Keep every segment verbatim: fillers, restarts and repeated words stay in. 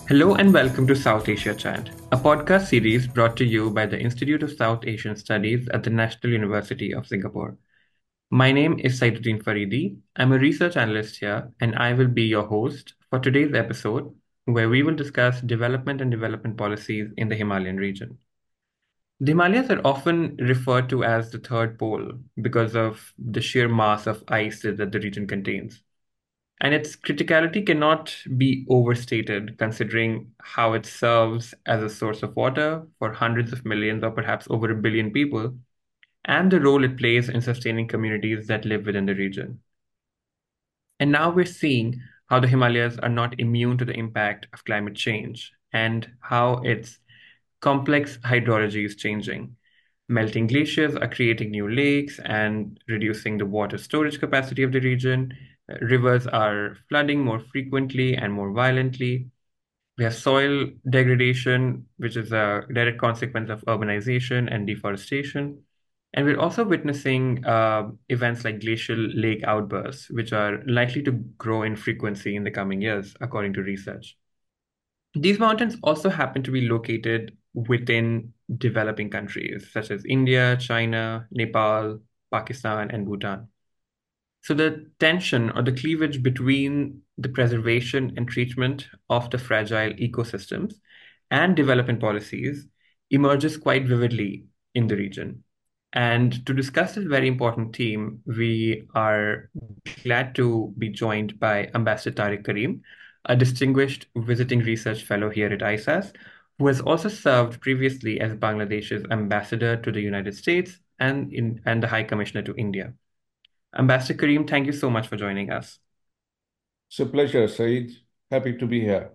Hello and welcome to South Asia Chat, a podcast series brought to you by the Institute of South Asian Studies at the National University of Singapore. My name is Saiduddin Faridi. I'm a research analyst here, and I will be your host for today's episode, where we will discuss development and development policies in the Himalayan region. The Himalayas are often referred to as the third pole because of the sheer mass of ice that the region contains. And its criticality cannot be overstated considering how it serves as a source of water for hundreds of millions or perhaps over a billion people, and the role it plays in sustaining communities that live within the region. And now we're seeing how the Himalayas are not immune to the impact of climate change and how its complex hydrology is changing. Melting glaciers are creating new lakes and reducing the water storage capacity of the region. Uh, Rivers are flooding more frequently and more violently. We have soil degradation, which is a direct consequence of urbanization and deforestation. And we're also witnessing uh, events like glacial lake outbursts, which are likely to grow in frequency in the coming years, according to research. These mountains also happen to be located within developing countries such as India, China, Nepal, Pakistan, and Bhutan. So the tension or the cleavage between the preservation and treatment of the fragile ecosystems and development policies emerges quite vividly in the region. And to discuss this very important theme, we are glad to be joined by Ambassador Tariq Karim, a distinguished visiting research fellow here at I S A S, who has also served previously as Bangladesh's ambassador to the United States and in and the High Commissioner to India. Ambassador Karim, thank you so much for joining us. It's a pleasure, Saeed. Happy to be here.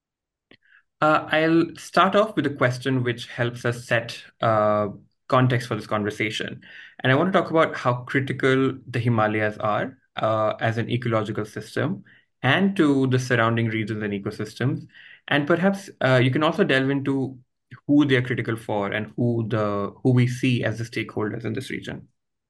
Uh, I'll start off with a question which helps us set uh, context for this conversation. And I want to talk about how critical the Himalayas are uh, as an ecological system and to the surrounding regions and ecosystems. And perhaps uh, you can also delve into who they are critical for and who the who we see as the stakeholders in this region.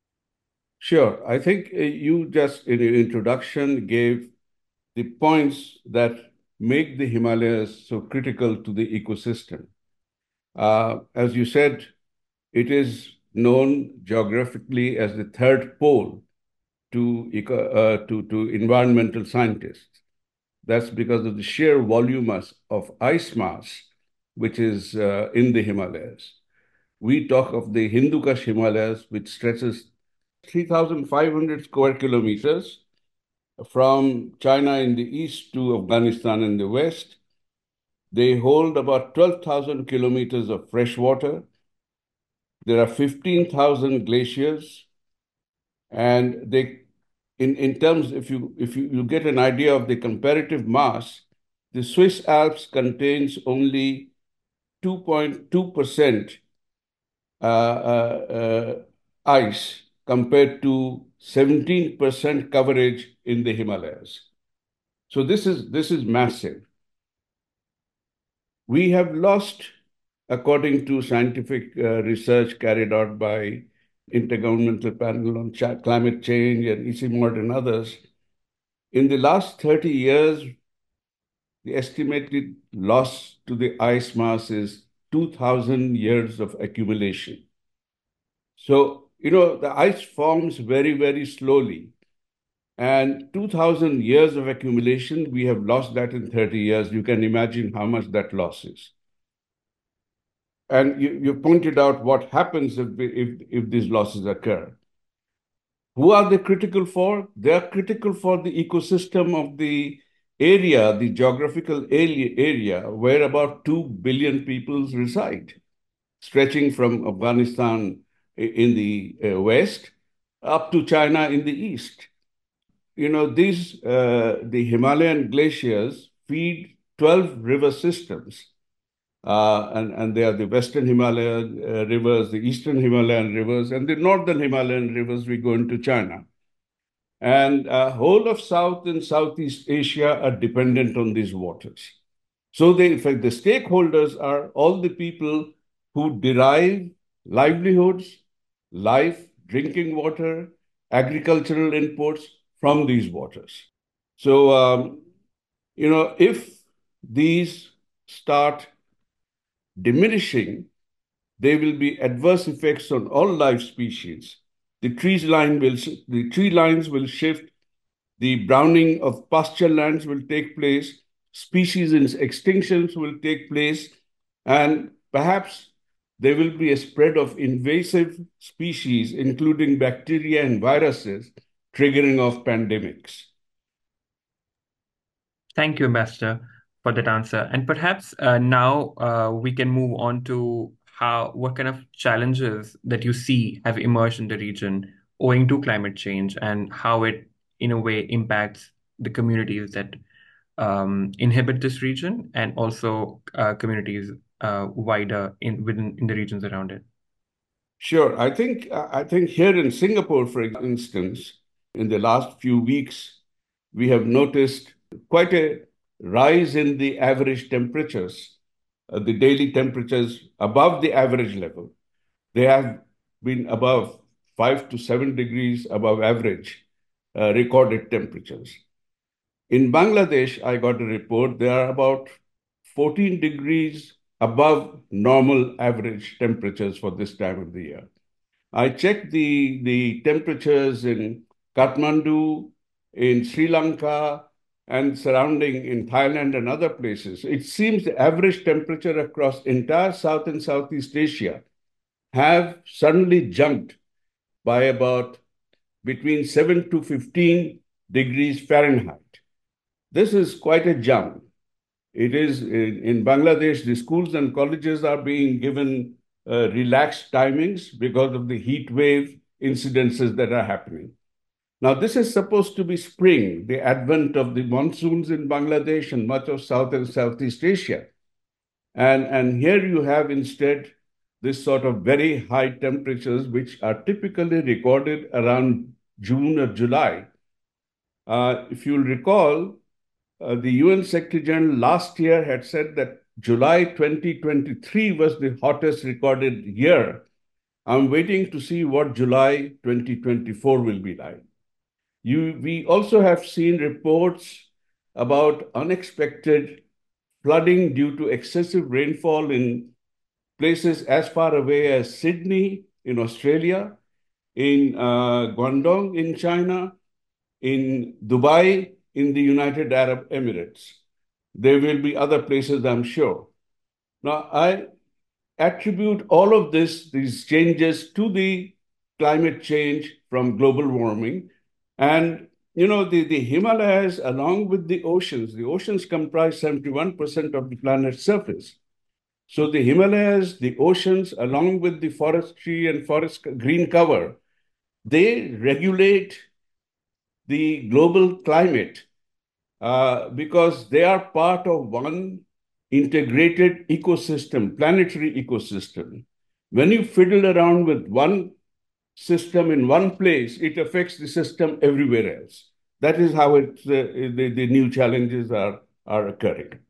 Sure. I think uh, you just in your introduction gave the points that make the Himalayas so critical to the ecosystem. Uh, as you said, it is known geographically as the third pole to, eco, uh, to, to environmental scientists. That's because of the sheer volume of ice mass which is uh, in the Himalayas. We talk of the Hindu Kush Himalayas, which stretches three thousand five hundred square kilometers from China in the east to Afghanistan in the west. They hold about twelve thousand kilometers of fresh water. There are fifteen thousand glaciers. And they, in, in terms, if you if you, you get an idea of the comparative mass, the Swiss Alps contains only two point two percent uh, uh, uh, ice compared to seventeen percent coverage in the Himalayas. So this is this is massive. We have lost, according to scientific uh, research carried out by Intergovernmental Panel on Ch- Climate Change and ICIMOD and others, in the last thirty years, the estimated loss to the ice mass is two thousand years of accumulation. So, you know, the ice forms very, very slowly. And two thousand years of accumulation, we have lost that in thirty years. You can imagine how much that loss is. And you, you pointed out what happens if, if, if these losses occur. Who are they critical for? They are critical for the ecosystem of the area, the geographical area, area where about two billion people reside, stretching from Afghanistan in the uh, west up to China in the east. You know, these, uh, the Himalayan glaciers feed twelve river systems. Uh, and, and they are the Western Himalayan uh, rivers, the Eastern Himalayan rivers, and the Northern Himalayan rivers. We go into China. And uh, whole of South and Southeast Asia are dependent on these waters. So they, in fact, the stakeholders are all the people who derive livelihoods, life, drinking water, agricultural inputs from these waters. So, um, you know, if these start diminishing, there will be adverse effects on all life species. The trees line will the tree lines will shift, the browning of pasture lands will take place, species in extinctions will take place, and perhaps there will be a spread of invasive species, including bacteria and viruses, triggering of pandemics. Thank you, Ambassador, for that answer. And perhaps uh, now uh, we can move on to how what kind of challenges that you see have emerged in the region owing to climate change and how it, in a way, impacts the communities that um, inhabit this region and also uh, communities uh, wider in within in the regions around it. Sure. I think I think here in Singapore, for instance, in the last few weeks, we have noticed quite a rise in the average temperatures, uh, the daily temperatures above the average level. They have been above five to seven degrees above average uh, recorded temperatures. In Bangladesh, I got a report, there are about fourteen degrees above normal average temperatures for this time of the year. I checked the, the temperatures in Kathmandu, in Sri Lanka, and surrounding in Thailand and other places. It seems the average temperature across entire South and Southeast Asia have suddenly jumped by about between seven to fifteen degrees Fahrenheit. This is quite a jump. It is in, in Bangladesh, the schools and colleges are being given uh, relaxed timings because of the heat wave incidences that are happening. Now, this is supposed to be spring, the advent of the monsoons in Bangladesh and much of South and Southeast Asia. And, and here you have instead this sort of very high temperatures, which are typically recorded around June or July. Uh, if you'll recall, uh, the U N Secretary General last year had said that July twenty twenty-three was the hottest recorded year. I'm waiting to see what July twenty twenty-four will be like. You, we also have seen reports about unexpected flooding due to excessive rainfall in places as far away as Sydney in Australia, in uh, Guangdong in China, in Dubai in the United Arab Emirates. There will be other places, I'm sure. Now, I attribute all of this, these changes, to the climate change from global warming. And, you know, the, the Himalayas, along with the oceans, the oceans comprise seventy-one percent of the planet's surface. So the Himalayas, the oceans, along with the forestry and forest green cover, they regulate the global climate uh, because they are part of one integrated ecosystem, planetary ecosystem. When you fiddle around with one system in one place, it affects the system everywhere else. That is how it, uh, the, the new challenges are, are occurring.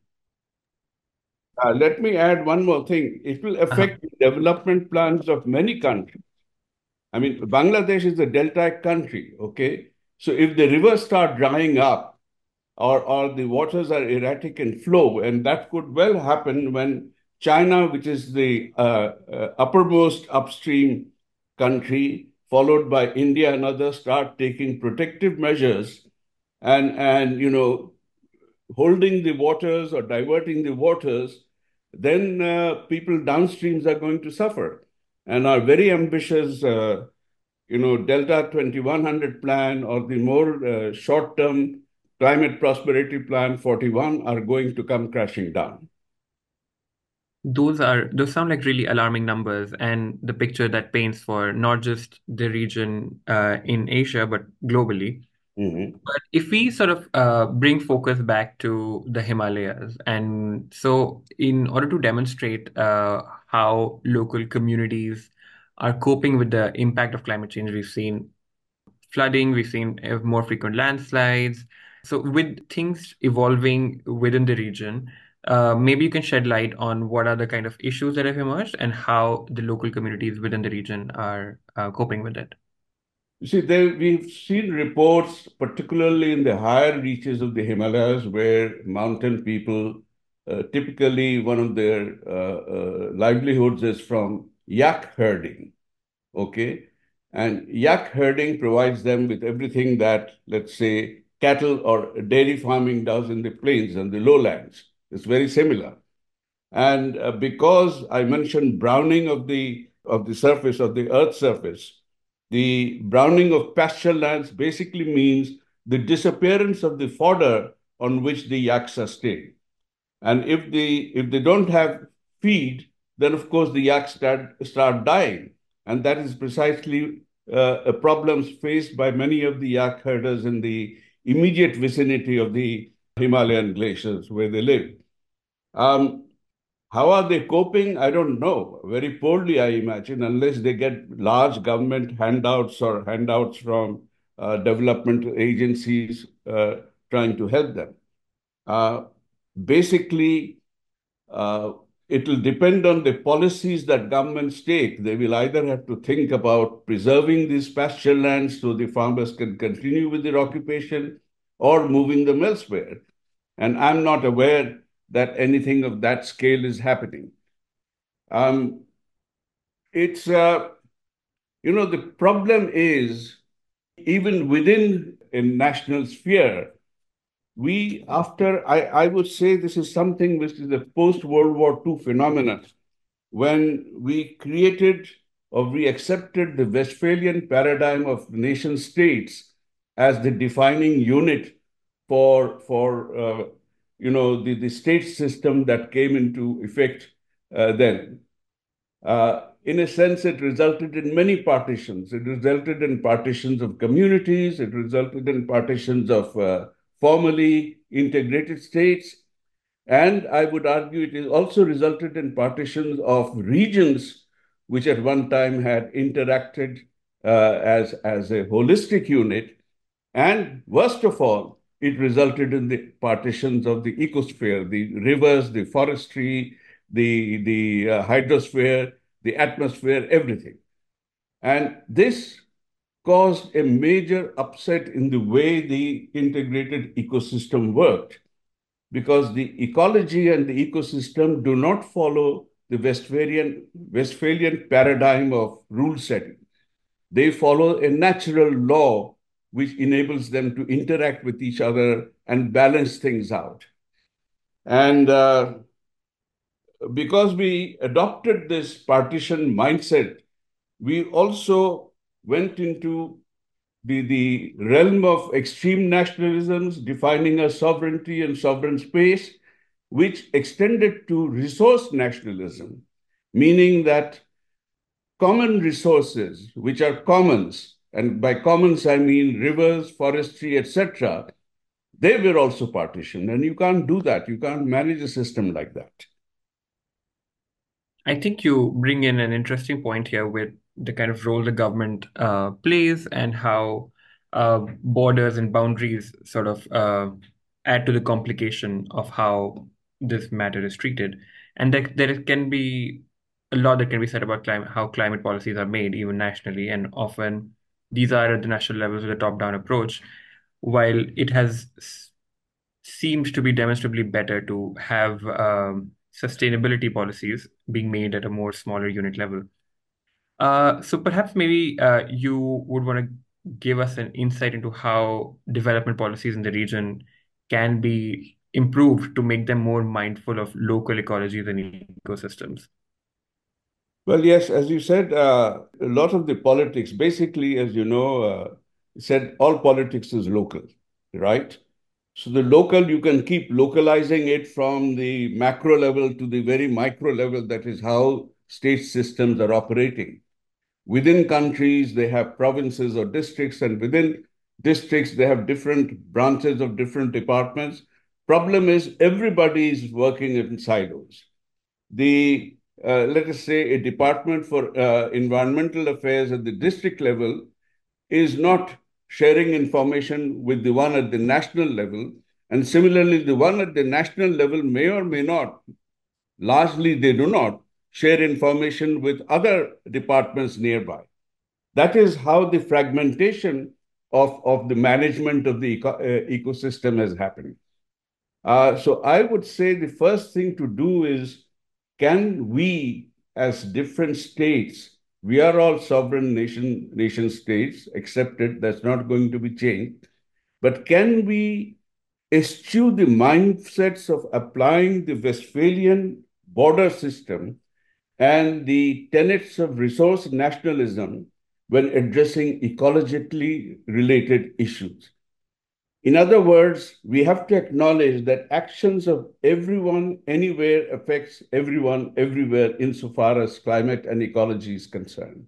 Uh, let me add one more thing. It will Uh-huh. affect the development plans of many countries. I mean, Bangladesh is a delta country, okay? So if the rivers start drying up, or, or the waters are erratic in flow, and that could well happen when China, which is the uh, uh, uppermost upstream country, followed by India and others, start taking protective measures and, and you know, holding the waters or diverting the waters, then uh, people downstreams are going to suffer. And our very ambitious, uh, you know, Delta twenty-one hundred plan or the more uh, short-term climate prosperity plan forty-one are going to come crashing down. Those are those sound like really alarming numbers, and the picture that paints for not just the region uh, in Asia but globally. Mm-hmm. But if we sort of uh, bring focus back to the Himalayas, and so in order to demonstrate uh, how local communities are coping with the impact of climate change, we've seen flooding, we've seen uh, more frequent landslides. So, with things evolving within the region, uh, maybe you can shed light on what are the kind of issues that have emerged and how the local communities within the region are uh, coping with it. You see, there we've seen reports, particularly in the higher reaches of the Himalayas, where mountain people uh, typically one of their uh, uh, livelihoods is from yak herding. Okay. And yak herding provides them with everything that, let's say, cattle or dairy farming does in the plains and the lowlands. It's very similar. And uh, because I mentioned browning of the of the surface of the earth's surface, the browning of pasture lands basically means the disappearance of the fodder on which the yaks are staying. And if the if they don't have feed, then of course the yaks start start dying, and that is precisely uh, a problem faced by many of the yak herders in the immediate vicinity of the Himalayan glaciers where they live. Um, how are they coping? I don't know. Very poorly, I imagine, unless they get large government handouts or handouts from uh, development agencies uh, trying to help them. Uh, basically, uh, it will depend on the policies that governments take. They will either have to think about preserving these pasture lands so the farmers can continue with their occupation or moving them elsewhere. And I'm not aware that anything of that scale is happening. Um, it's, uh, you know, the problem is even within a national sphere, we, after, I, I would say this is something which is a post World War Two phenomenon, when we created or we accepted the Westphalian paradigm of nation states as the defining unit for, for uh, you know, the, the state system that came into effect uh, then. Uh, in a sense, it resulted in many partitions. It resulted in partitions of communities. It resulted in partitions of uh, formally integrated states. And I would argue it has also resulted in partitions of regions which at one time had interacted uh, as, as a holistic unit. And worst of all, it resulted in the partitions of the ecosphere, the rivers, the forestry, the, the uh, hydrosphere, the atmosphere, everything. And this caused a major upset in the way the integrated ecosystem worked, because the ecology and the ecosystem do not follow the Westphalian, Westphalian paradigm of rule setting. They follow a natural law which enables them to interact with each other and balance things out. And uh, because we adopted this partition mindset, we also went into the, the realm of extreme nationalisms, defining a sovereignty and sovereign space, which extended to resource nationalism, meaning that common resources, which are commons, and by commons I mean rivers, forestry, et cetera, they were also partitioned. And you can't do that. You can't manage a system like that. I think you bring in an interesting point here with the kind of role the government uh, plays and how uh, borders and boundaries sort of uh, add to the complication of how this matter is treated. And there, there can be a lot that can be said about climate, how climate policies are made, even nationally, and often these are at the national levels with a top-down approach, while it has seems to be demonstrably better to have um, sustainability policies being made at a more smaller unit level. Uh, so perhaps maybe uh, you would want to give us an insight into how development policies in the region can be improved to make them more mindful of local ecologies and ecosystems. Well, yes, as you said, uh, a lot of the politics, basically, as you know, uh, said all politics is local, right? So the local, you can keep localizing it from the macro level to the very micro level. That is how state systems are operating. Within countries, they have provinces or districts, and within districts, they have different branches of different departments. Problem is, everybody is working in silos. The uh, let us say a department for uh, environmental affairs at the district level is not sharing information with the one at the national level. And similarly, the one at the national level may or may not, largely they do not, share information with other departments nearby. That is how the fragmentation of, of the management of the eco- uh, ecosystem has happened. Uh, so I would say the first thing to do is, can we, as different states, we are all sovereign nation nation states, accepted, that's not going to be changed. But can we eschew the mindsets of applying the Westphalian border system and the tenets of resource nationalism when addressing ecologically related issues? In other words, we have to acknowledge that actions of everyone anywhere affects everyone everywhere insofar as climate and ecology is concerned.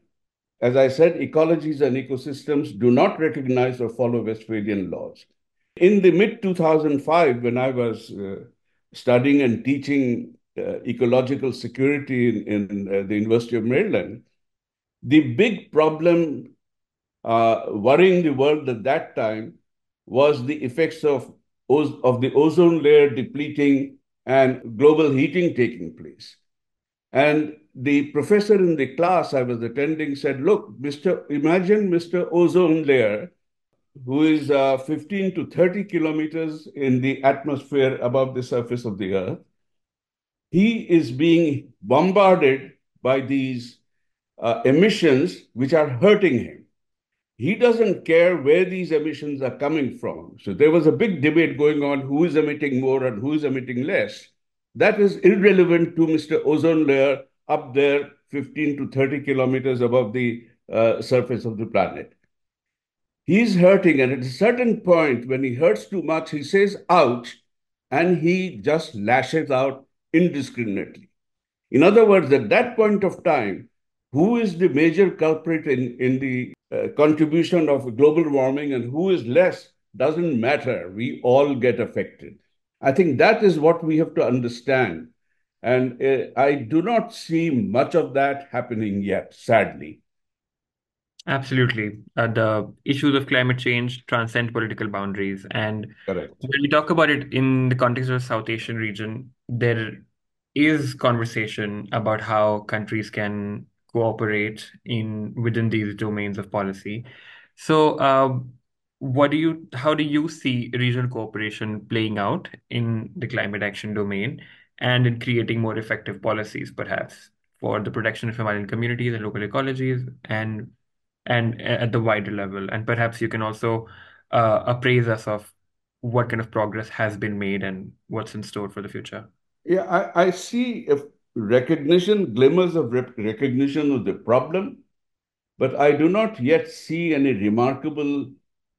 As I said, ecologies and ecosystems do not recognize or follow Westphalian laws. In the mid two thousand five, when I was uh, studying and teaching uh, ecological security in, in uh, the University of Maryland, the big problem uh, worrying the world at that time was the effects of, of the ozone layer depleting and global heating taking place. And the professor in the class I was attending said, look, Mister imagine Mister Ozone Layer, who is uh, fifteen to thirty kilometers in the atmosphere above the surface of the earth. He is being bombarded by these uh, emissions which are hurting him. He doesn't care where these emissions are coming from. So there was a big debate going on who is emitting more and who is emitting less. That is irrelevant to Mister Ozone Layer up there fifteen to thirty kilometers above the uh, surface of the planet. He's hurting, and at a certain point, when he hurts too much, he says, ouch, and he just lashes out indiscriminately. In other words, at that point of time, who is the major culprit in, in the uh, contribution of global warming and who is less doesn't matter. We all get affected. I think that is what we have to understand. And uh, I do not see much of that happening yet, sadly. Absolutely. Uh, the issues of climate change transcend political boundaries. And Correct. when we talk about it in the context of the South Asian region, there is conversation about how countries can cooperate in within these domains of policy. So, uh, what do you, how do you see regional cooperation playing out in the climate action domain and in creating more effective policies, perhaps, for the protection of Himalayan communities and local ecologies and and at the wider level. And perhaps you can also uh, appraise us of what kind of progress has been made and what's in store for the future. Yeah, I, I see if recognition, glimmers of rec- recognition of the problem, but I do not yet see any remarkable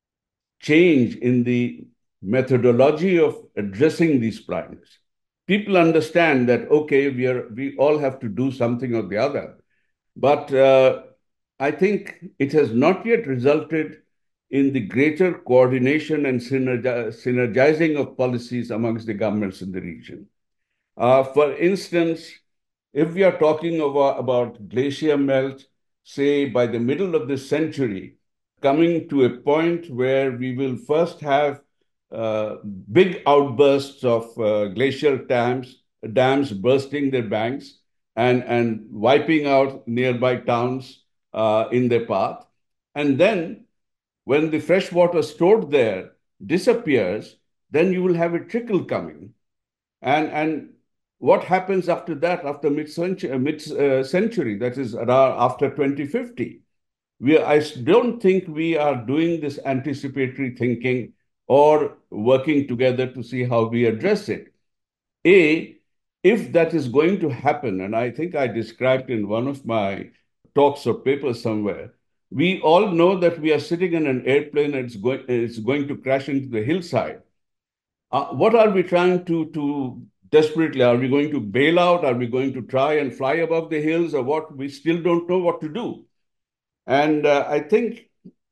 change in the methodology of addressing these problems. People understand that, okay, we are we all have to do something or the other, but uh, I think it has not yet resulted in the greater coordination and synergi- synergizing of policies amongst the governments in the region. Uh, for instance, if we are talking about, about glacier melt, say by the middle of this century, coming to a point where we will first have uh, big outbursts of uh, glacial dams, dams bursting their banks and, and wiping out nearby towns uh, in their path. And then when the fresh water stored there disappears, then you will have a trickle coming. And, and what happens after that, after mid-century, mid-century that is around after twenty fifty? We, I don't think we are doing this anticipatory thinking or working together to see how we address it. A, if that is going to happen, and I think I described in one of my talks or papers somewhere, we all know that we are sitting in an airplane and it's going, it's going to crash into the hillside. Uh, what are we trying to, to desperately? Are we going to bail out? Are we going to try and fly above the hills or what? We still don't know what to do. And uh, I think,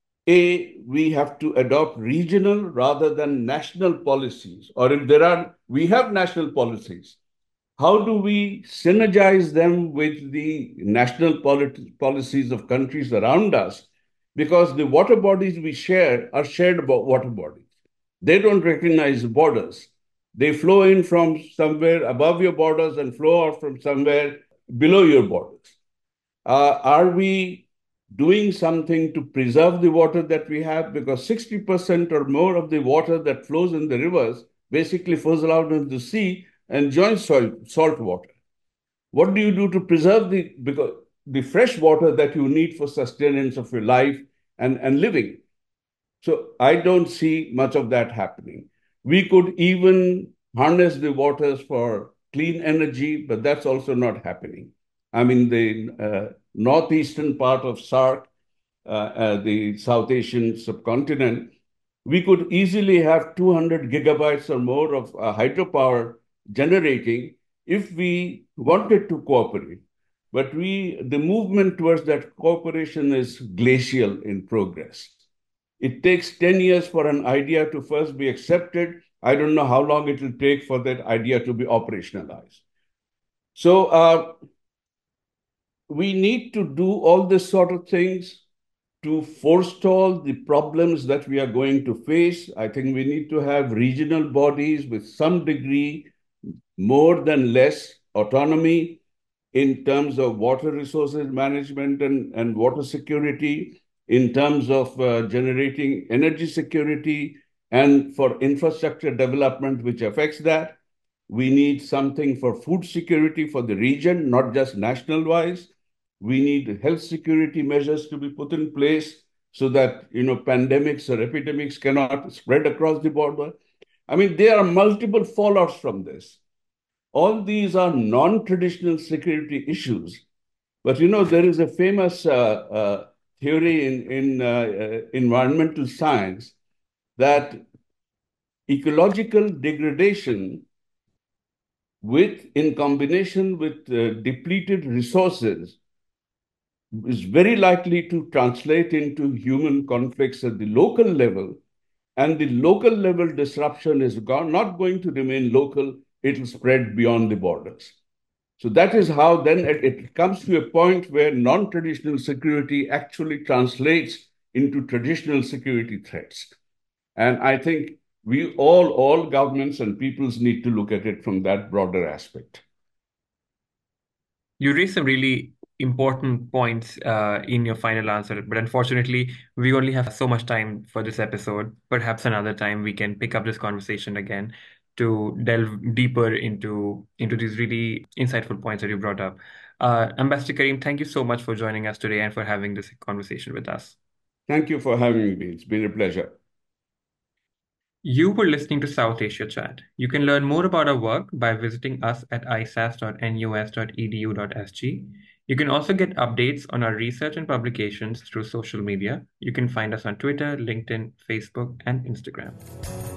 A, we have to adopt regional rather than national policies. Or if there are, we have national policies. How do we synergize them with the national polit- policies of countries around us? Because the water bodies we share are shared water bodies. They don't recognize borders. They flow in from somewhere above your borders and flow out from somewhere below your borders. Uh, are we doing something to preserve the water that we have? Because sixty percent or more of the water that flows in the rivers basically fizzle out into the sea and join soil, salt water. What do you do to preserve the because the fresh water that you need for sustenance of your life and, and living? So I don't see much of that happening. We could even harness the waters for clean energy, but that's also not happening. I mean, the uh, northeastern part of SAARC, uh, uh, the South Asian subcontinent, we could easily have two hundred gigabytes or more of uh, hydropower generating if we wanted to cooperate. But we, the movement towards that cooperation is glacial in progress. It takes ten years for an idea to first be accepted. I don't know how long it will take for that idea to be operationalized. So uh, we need to do all this sort of things to forestall the problems that we are going to face. I think we need to have regional bodies with some degree, more than less, autonomy in terms of water resources management and, and water security, in terms of uh, generating energy security, and for infrastructure development, which affects that. We need something for food security for the region, not just national wise. We need health security measures to be put in place so that you know pandemics or epidemics cannot spread across the border. I mean, there are multiple fallouts from this. All these are non-traditional security issues. But you know, there is a famous uh, uh, theory in, in uh, uh, environmental science that ecological degradation with in combination with uh, depleted resources is very likely to translate into human conflicts at the local level. And the local level disruption is gone, not going to remain local, it will spread beyond the borders. So that is how then it, it comes to a point where non-traditional security actually translates into traditional security threats. And I think we all, all governments and peoples need to look at it from that broader aspect. You raised some really important points uh, in your final answer, but unfortunately, we only have so much time for this episode. Perhaps another time we can pick up this conversation again to delve deeper into into these really insightful points that you brought up. Uh, Ambassador Karim, thank you so much for joining us today and for having this conversation with us. Thank you for having me. It's been a pleasure. You were listening to South Asia Chat. You can learn more about our work by visiting us at i s a s dot n u s dot e d u dot s g. You can also get updates on our research and publications through social media. You can find us on Twitter, LinkedIn, Facebook, and Instagram.